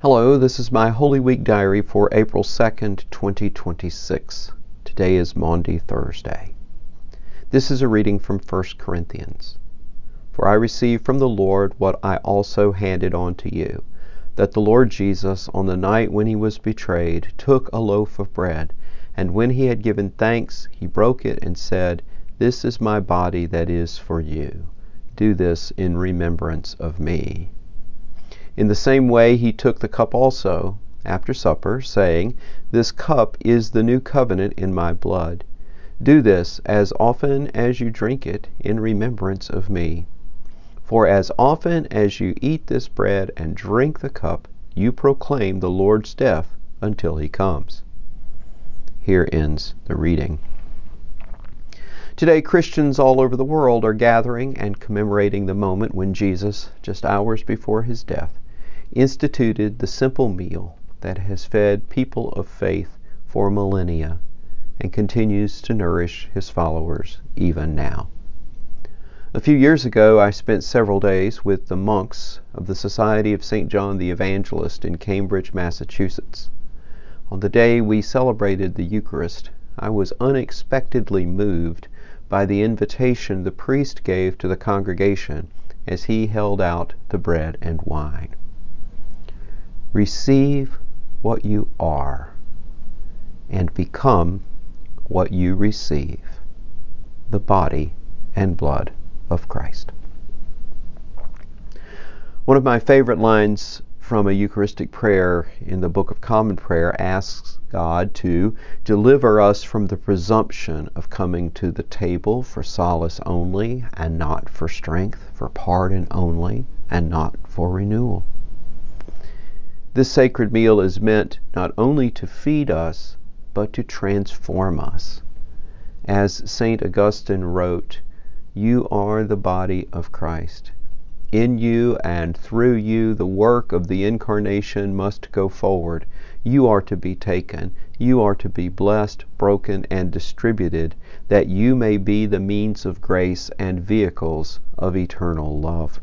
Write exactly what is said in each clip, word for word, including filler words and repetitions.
Hello, this is my Holy Week diary for April second, twenty twenty-six. Today is Maundy Thursday. This is a reading from First Corinthians. For I received from the Lord what I also handed on to you, that the Lord Jesus, on the night when he was betrayed, took a loaf of bread, and when he had given thanks, he broke it and said, "This is my body that is for you. Do this in remembrance of me." In the same way he took the cup also, after supper, saying, "This cup is the new covenant in my blood. Do this as often as you drink it in remembrance of me. For as often as you eat this bread and drink the cup, you proclaim the Lord's death until he comes." Here ends the reading. Today, Christians all over the world are gathering and commemorating the moment when Jesus, just hours before his death, instituted the simple meal that has fed people of faith for millennia and continues to nourish his followers even now. A few years ago, I spent several days with the monks of the Society of Saint John the Evangelist in Cambridge, Massachusetts. On the day we celebrated the Eucharist, I was unexpectedly moved by the invitation the priest gave to the congregation as he held out the bread and wine. Receive what you are, and become what you receive, the body and blood of Christ. One of my favorite lines from a Eucharistic prayer in the Book of Common Prayer asks God to deliver us from the presumption of coming to the table for solace only, and not for strength, for pardon only, and not for renewal. This sacred meal is meant not only to feed us, but to transform us. As Saint Augustine wrote, "You are the body of Christ. In you and through you the work of the Incarnation must go forward. You are to be taken. You are to be blessed, broken, and distributed, that you may be the means of grace and vehicles of eternal love."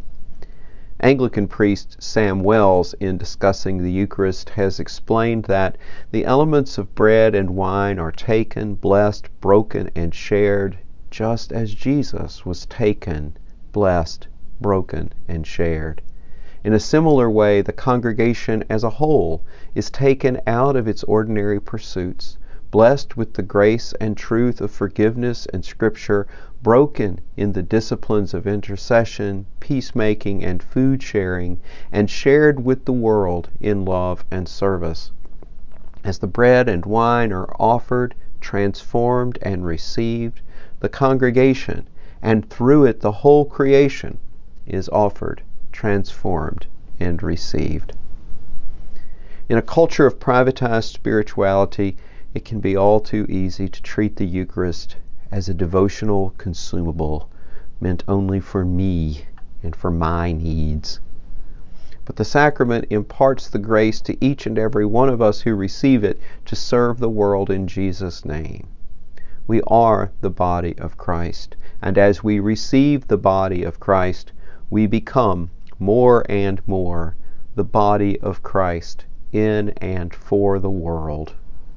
Anglican priest Sam Wells, in discussing the Eucharist, has explained that the elements of bread and wine are taken, blessed, broken, and shared, just as Jesus was taken, blessed, broken, and shared. In a similar way, the congregation as a whole is taken out of its ordinary pursuits, blessed with the grace and truth of forgiveness and Scripture, broken in the disciplines of intercession, peacemaking, and food sharing, and shared with the world in love and service. As the bread and wine are offered, transformed, and received, the congregation, and through it the whole creation, is offered, transformed, and received. In a culture of privatized spirituality, it can be all too easy to treat the Eucharist as a devotional consumable meant only for me and for my needs. But the sacrament imparts the grace to each and every one of us who receive it to serve the world in Jesus' name. We are the body of Christ, and as we receive the body of Christ, we become more and more the body of Christ in and for the world.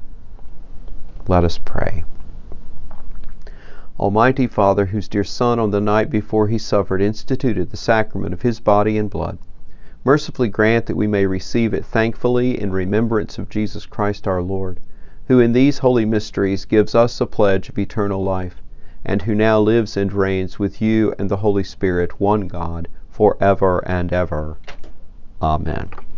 Let us pray. Almighty Father, whose dear Son on the night before he suffered instituted the sacrament of his body and blood, mercifully grant that we may receive it thankfully in remembrance of Jesus Christ our Lord, who in these holy mysteries gives us a pledge of eternal life, and who now lives and reigns with you and the Holy Spirit, one God, forever and ever. Amen.